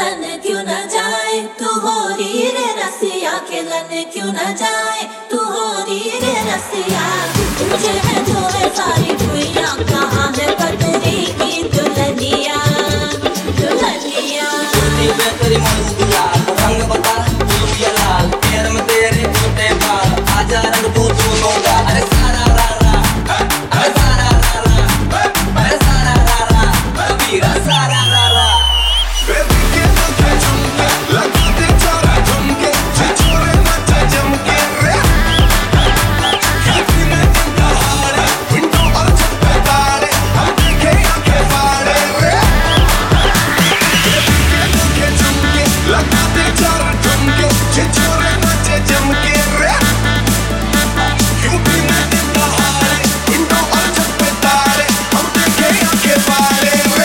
लन क्यों न जाए, तू हो री रे रसिया के लन क्यों न जाए, तू हो री रे रसिया। तुझे है धोए सारी दुनिया, कहाँ है पतरी की दुल्हनिया दुल्हनिया। तेरी मुँह गुलाल रंग बता तू ये लाल, पैर में तेरे छोटे बाल, आजा रंग तू दोनों का। अरे सारा रा रा, अरे सारा रा रा, अरे सारा रा रा, कबीरा सारा रा रा। बेबी के दिल के झुमके लगा दे चारा झुमके, छिछोरे नाचे जमके रे। हैप्पी में जिंदा हारे, विंडो और छत पे तारे, हम देखे आंखें फाड़े रे। बेबी के दिल के झुमके लगा दे चारा झुमके, छिछोरे नाचे जमके रे। यूपी में जिंदा हारे, विंडो और छत पे तारे, हम देखे आंखें फाड़े रे।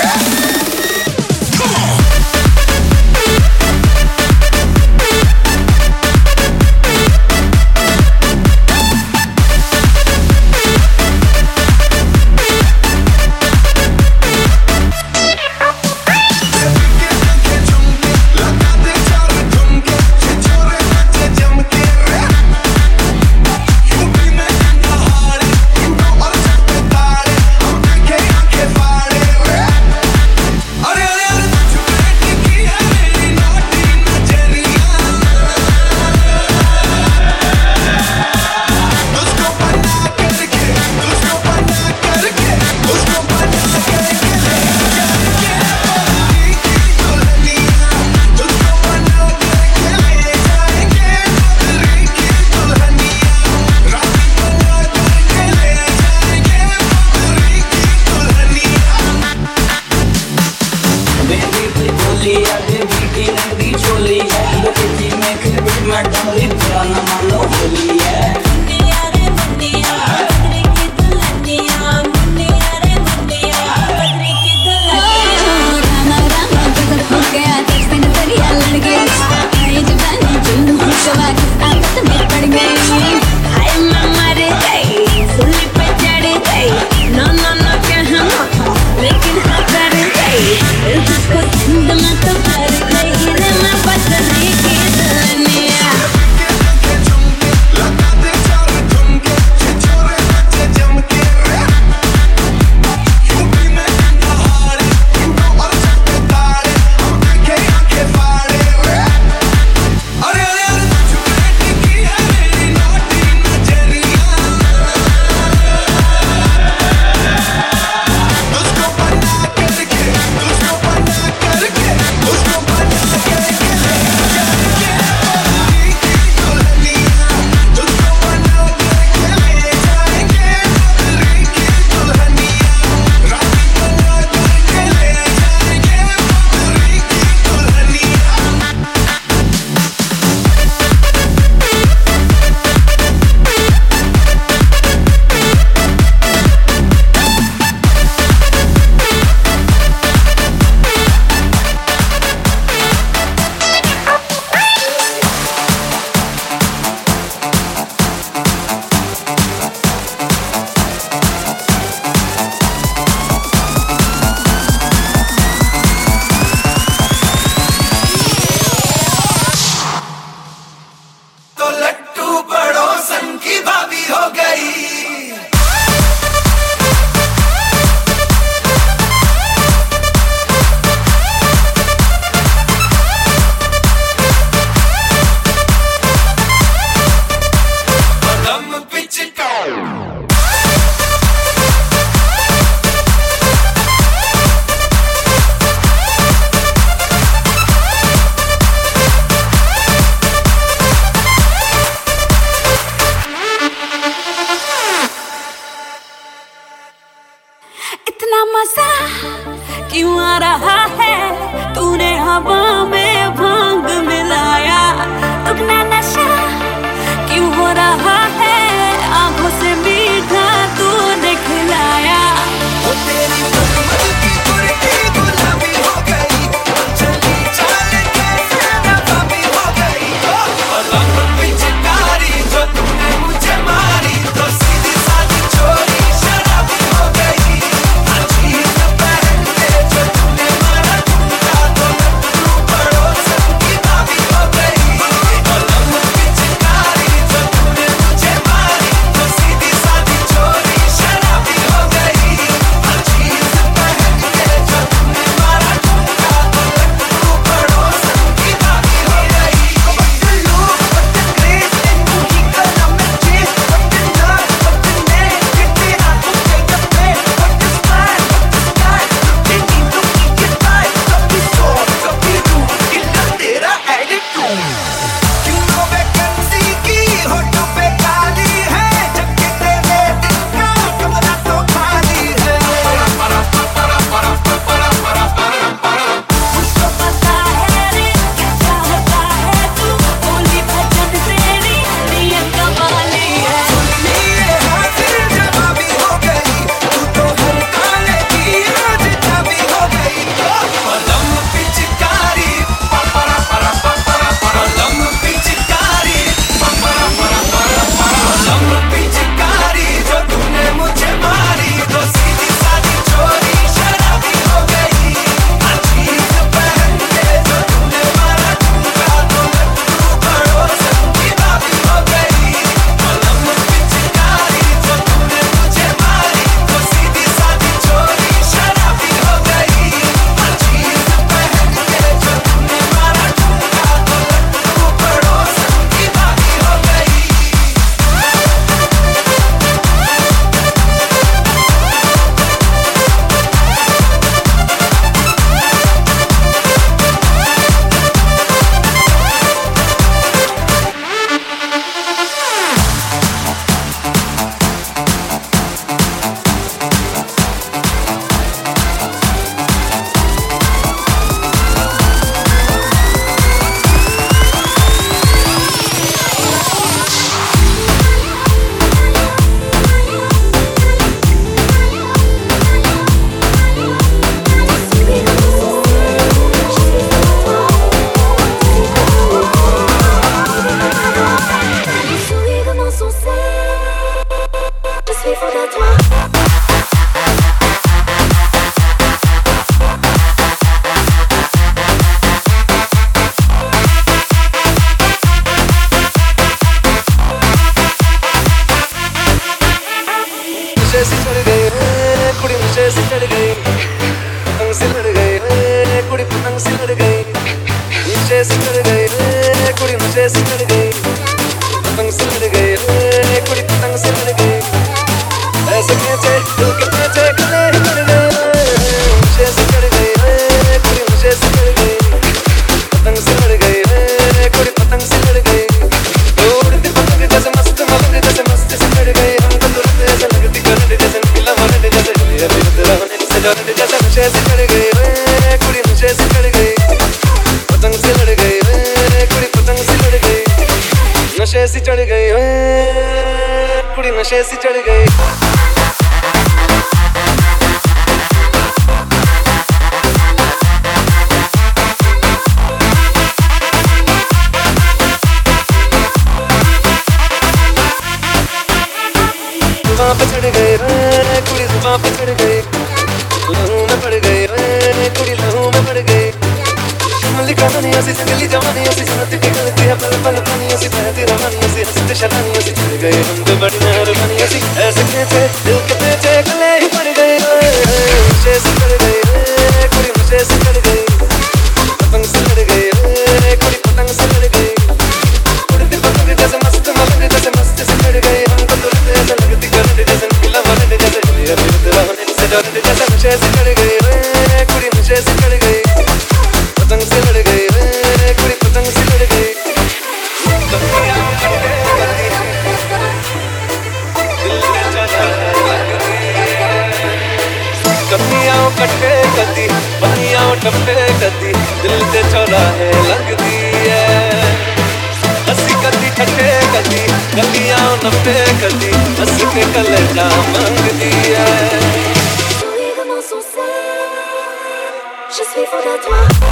गई, पतंग से लड़ गई, कुड़ी पतंग से लड़ गई, नीचे से लड़ गई, कुड़ी नीचे से लड़ गई, पतंग से लड़ गई, कुड़ी पतंग से लड़ गई, ऐसे कैसे दिल के पैसे गले लड़ गए, नीचे से लड़ गई, कुड़ी नीचे से लड़ गई, पतंग से लड़ गई, कुड़ी पतंग से लड़ गई, उड़ती पतंग जैसे मस्त मलंग जैसे मस्त से लड़ गई, हमको तुरंत ऐसा लगती करंट जैसे नीला मरंट जैसे अभी रहने से डरने जैसे नीचे से लड़ गई, कुड़ी नीचे से लड़ गई, पतंग से लड़ गई, कुड़ी पतंग से लड़ गई, नशे से चढ़ गई, कुड़ी नशे से चढ़ गई। जुबां पे चढ़ गई, कुड़ी जुबां पे चढ़ गई, लहू में पड़ गई, कुड़ी लहू में पड़ गई, मल्ली कहानी ऐसी जंगली जवानी ऐसी जन्नत की गलती है पल पल पानी ऐसी बहती रवानी ऐसी हंसते शरानी ऐसी चढ़ गई हम तो बड़ी मेहरबानी ऐसी ऐसे कैसे दिल के पेचे गले ही पड़ गई, मुझे से चढ़ गई, कुड़ी मुझे से चढ़ गई, पतंग से लड़ गई, कुड़ी पतंग से लड़ गई, उड़ती पतंग जैसे मस्त मलंग जैसे मस्त से चढ़ गई, हमको तुरंत ऐसा लगती करंट जैसे नीला मरंट जैसे अभी रहने से डरने जैसे मुझे से चढ़ गई, कुड़ी मुझे से चढ़ गई, पतंग से लड़ गई, कुड़ी पतंग से लड़ गई, कमियां कटे कदी बनियां टप्पे कदी दिल ते चौरा है लगदी है, हंसी कदी ठटे कदी गलियां नब्बे कदी हंस के कलेजा मांगदी है। Je suis fou de toi.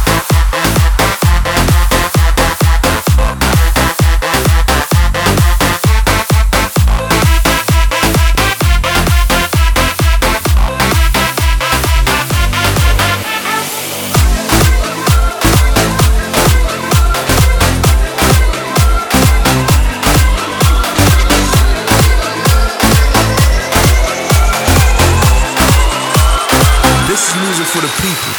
This is music for the people.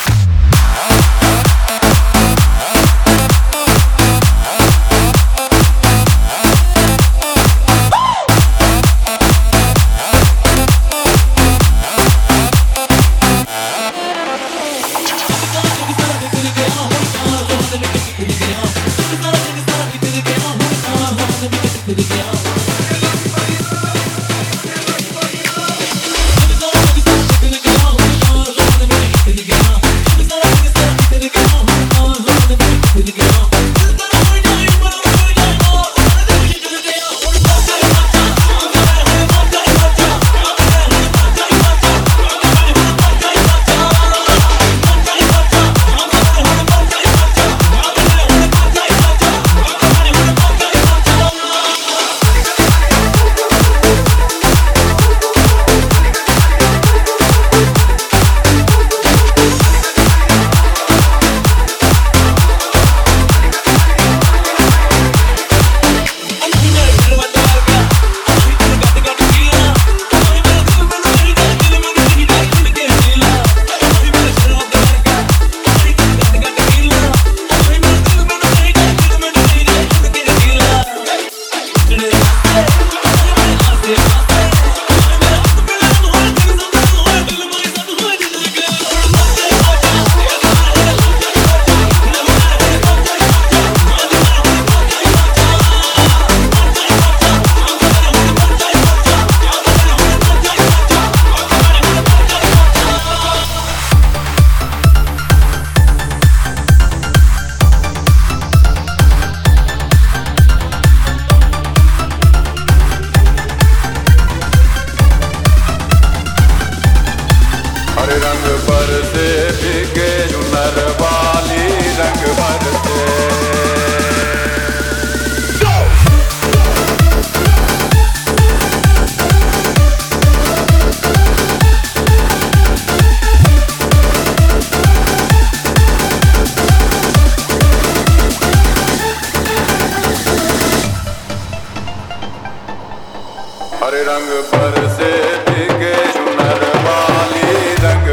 हरे रंग पर से भीगे चुनर वाली रंग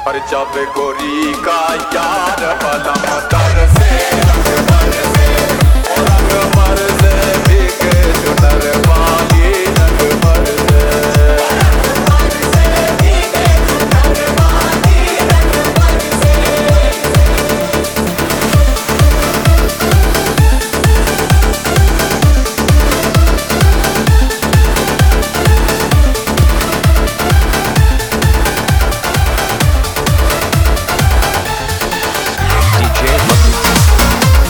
और जब गोरी का यार बलम दर से रंग बरसे और रंग बरसे भीगे चुनर वाली रंग बरसे DJ Bucket.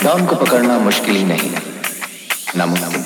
क्या उनको पकड़ना मुश्किल ही नहीं, नामुमकिन।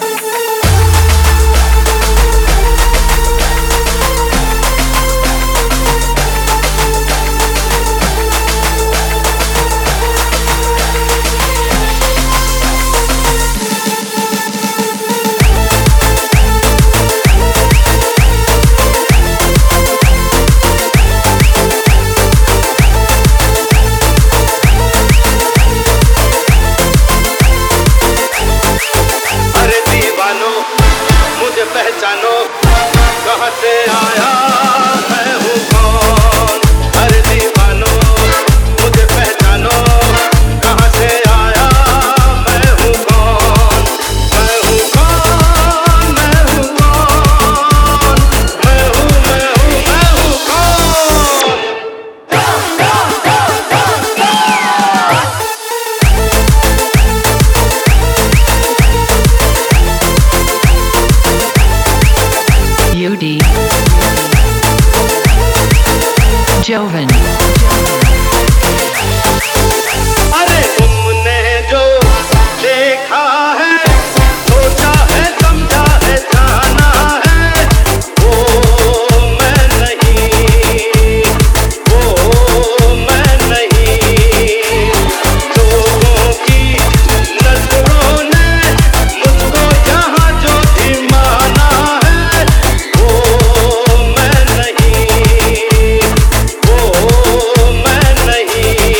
पहचानो कहाँ से आया मैं हूँ कौन। अरे दीवानो मुझे पहचानो कहाँ से आया मैं हूँ कौन। मैं हूँ कौन, मैं हूँ कौन, मैं हूँ कौन। UD Jovan अरे तुमने जो देखा है, सोचा है, समझा है, जाना है, वो मैं नहीं, वो मैं नहीं। लोगों की नजरों ने मुझको यहाँ जो भी माना है, वो मैं नहीं, वो मैं नहीं।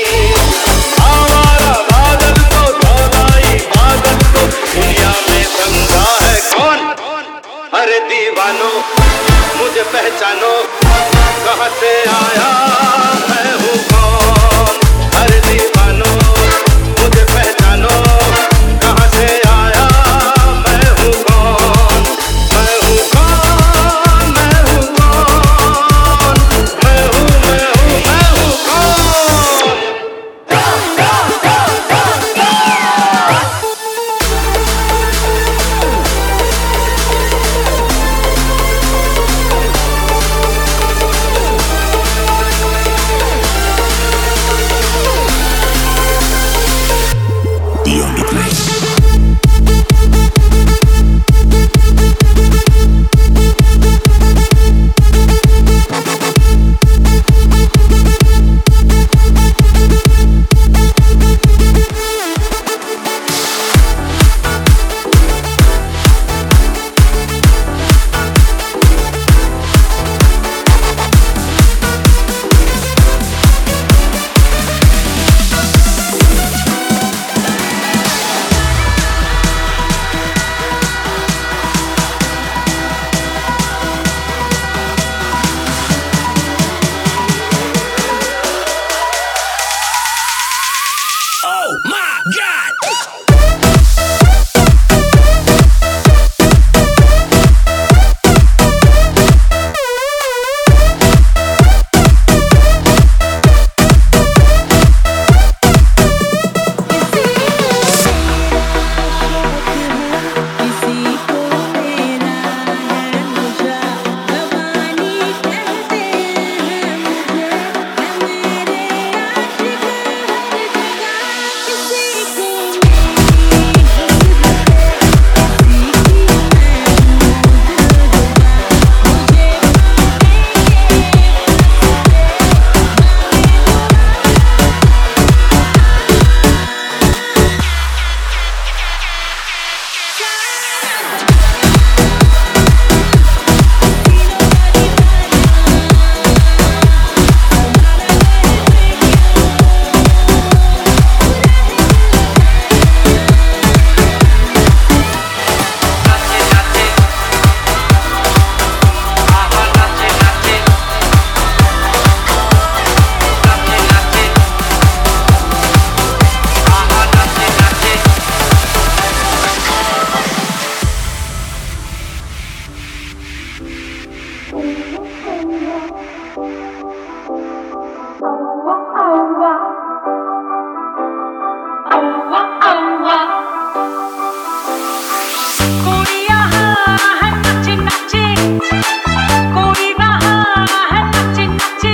आवारा बादल को, धौलाई बादल को दुनिया में समझा है कौन। अरे दीवानो मुझे पहचानो कहाँ से आया मैं हूँ कौन। अरे दीवानो मुझे पहचानो कहाँ से आया मैं हूँ कौन। मैं हूँ कौन, मैं हूँ कौन, मैं हूँ कौन। Beyond the place. Oh my God!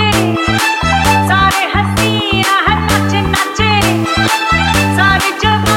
सारे हसीना है नचे नचे, सारे जब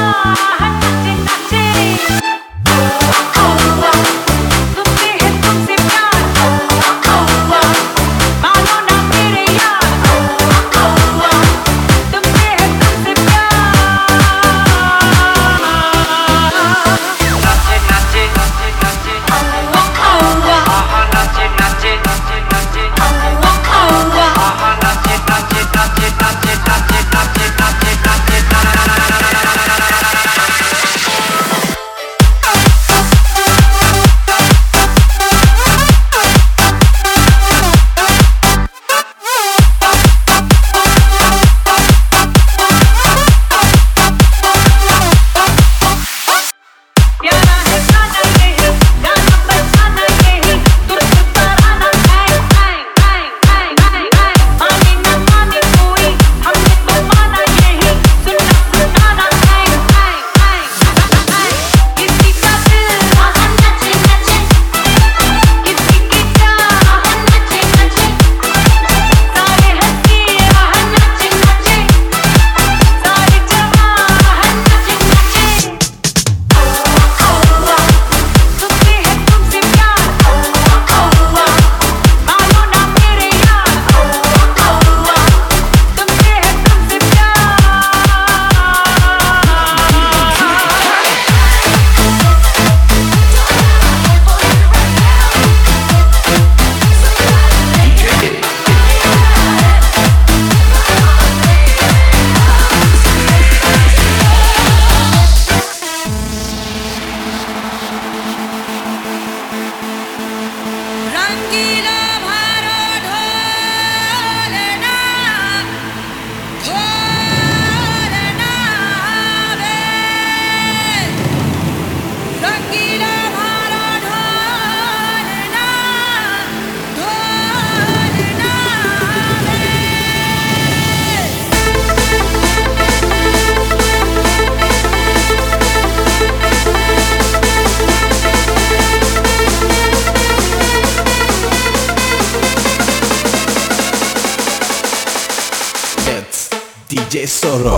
DJ Soro.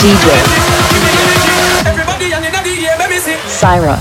DJ Everybody on the air, baby, see. Syra.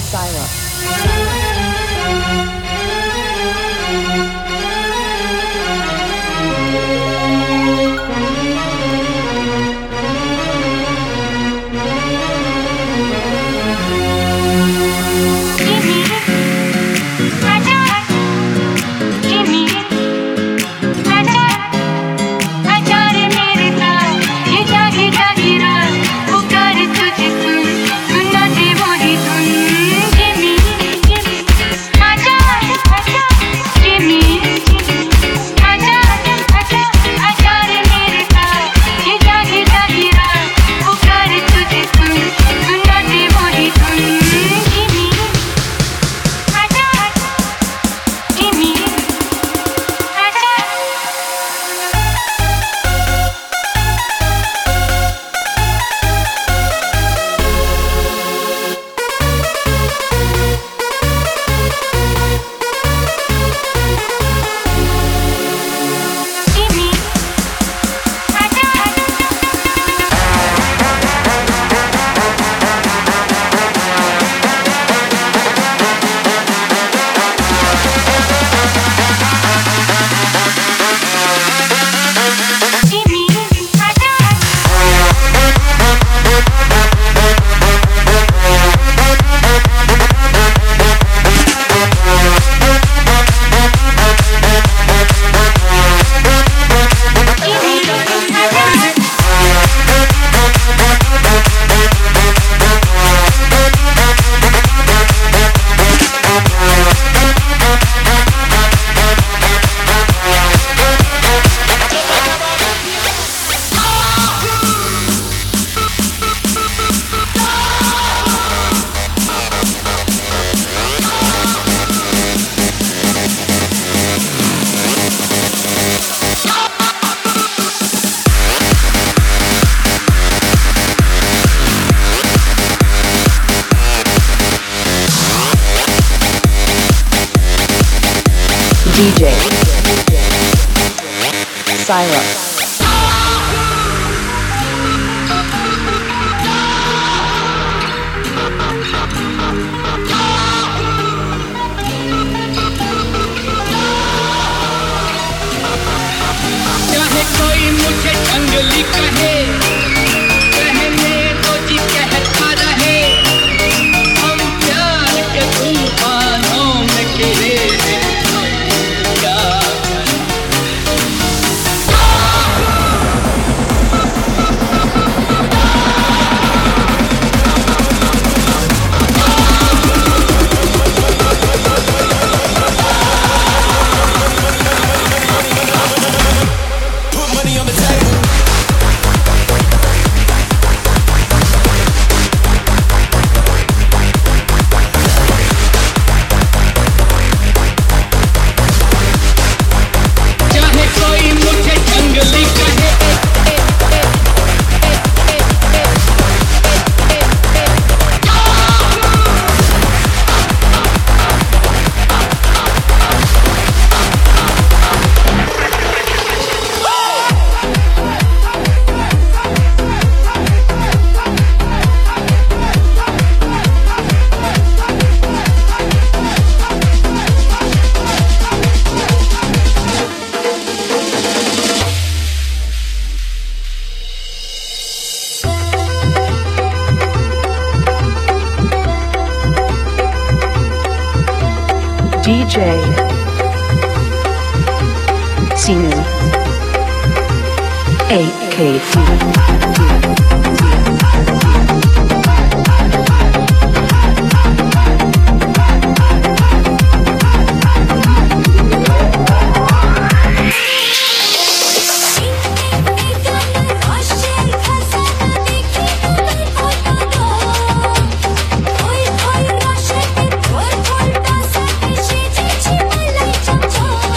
DJ Syra. चाहे कोई मुझे जंगली कहे, कहने को जी कहता रहे, हम प्यार के तूफानों में घिरे हैं, हम क्या करें। Put money on the table. चाहे कोई मुझे जंगली कहे, DJ Sinu AKT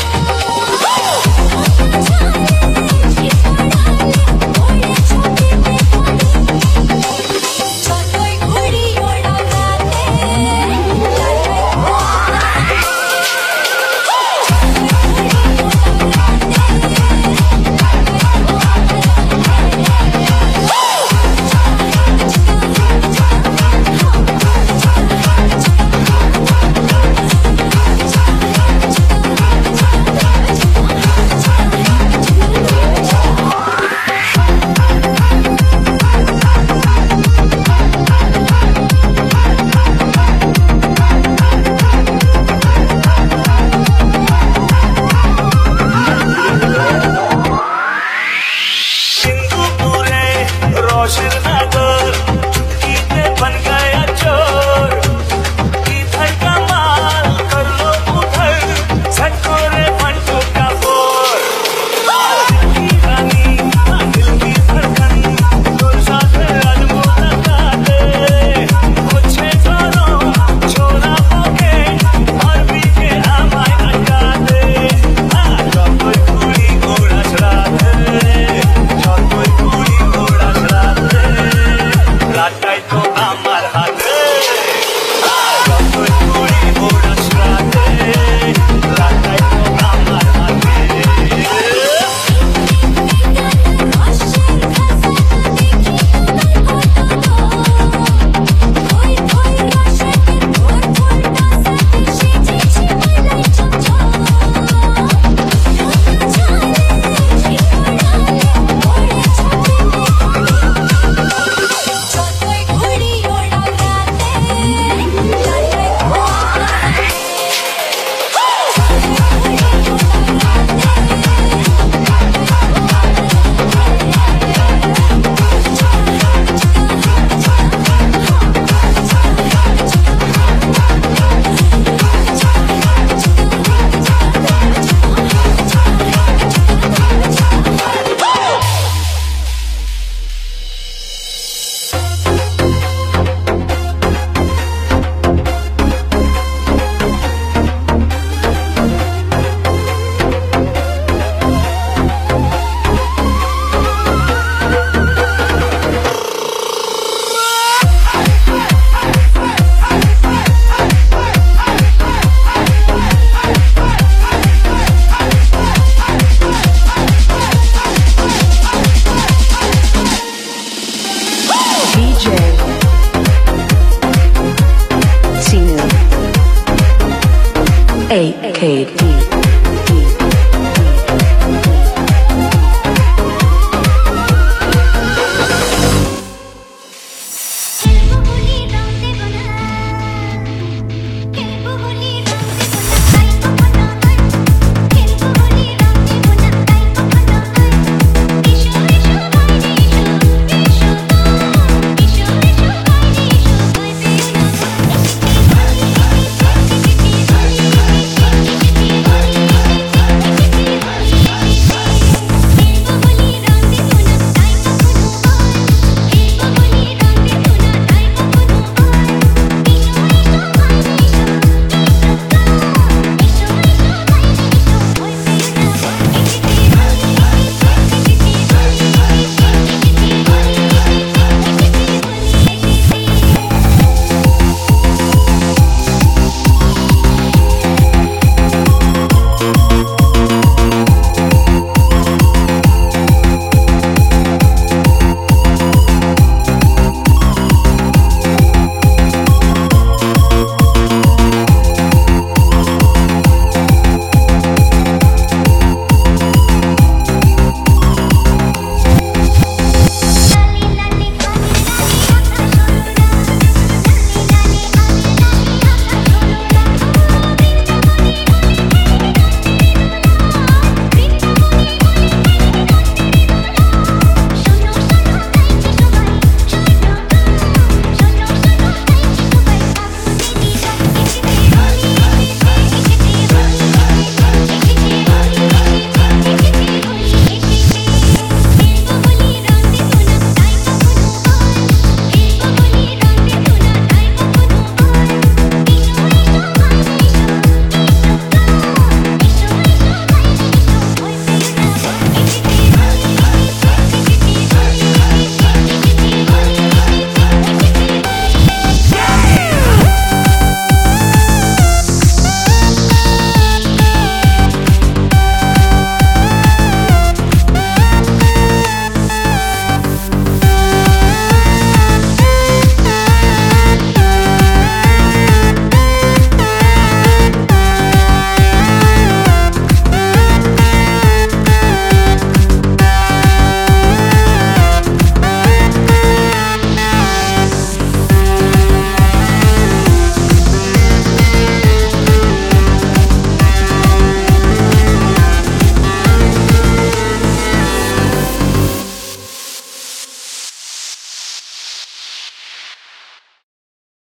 छोटे Arcade.